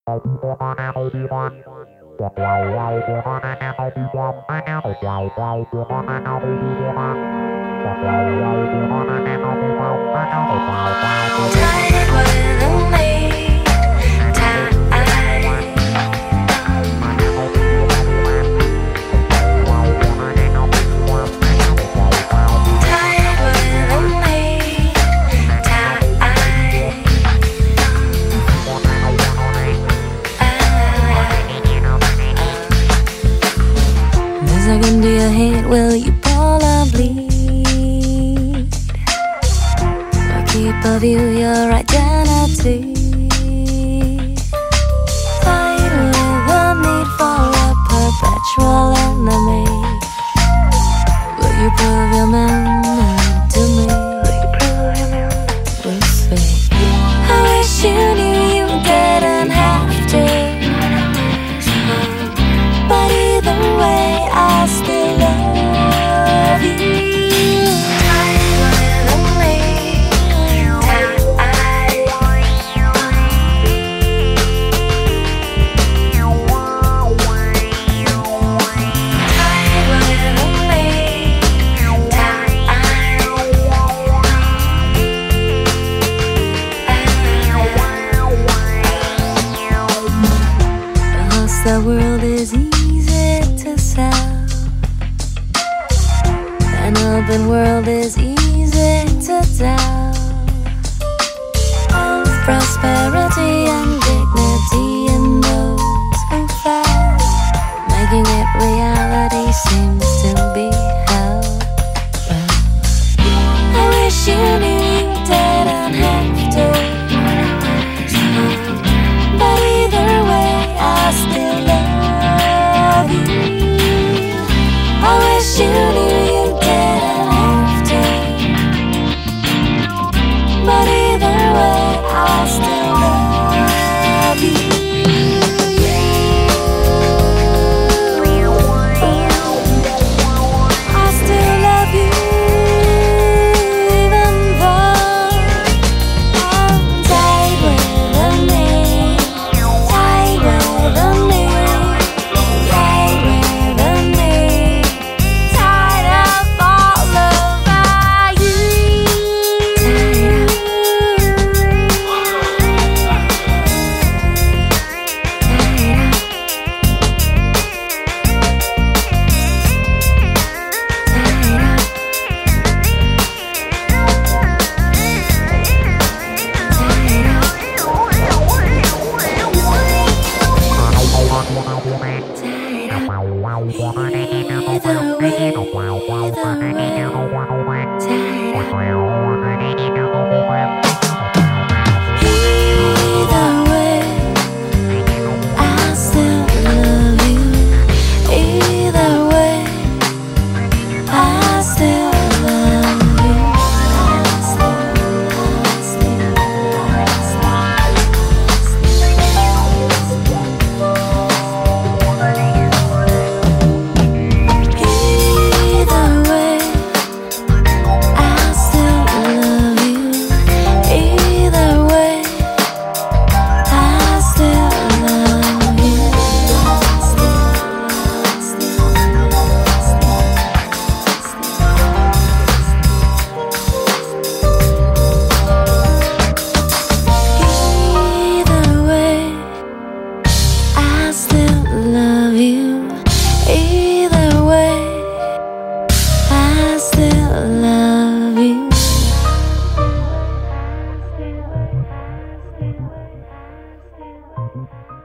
Like into your head, will you fall or bleed? I'll keep of you your identity. Fight with the need for a perpetual enemy. Will you prove your man to me? We'll see. I wish you knew you didn't have to, but either way I still love you. The world is easy to sell. An open world is easy to tell. Of prosperity and dignity in those who fell. Making it reality seems to be hell. Well, I wish you knew you didn't have to, but either way I still love you. I wish you knew you didn't have to, but either way I still love you. I still love you, even though I'm tied with a name, tied with a name, tied with a name, tied up all over you. Thank you.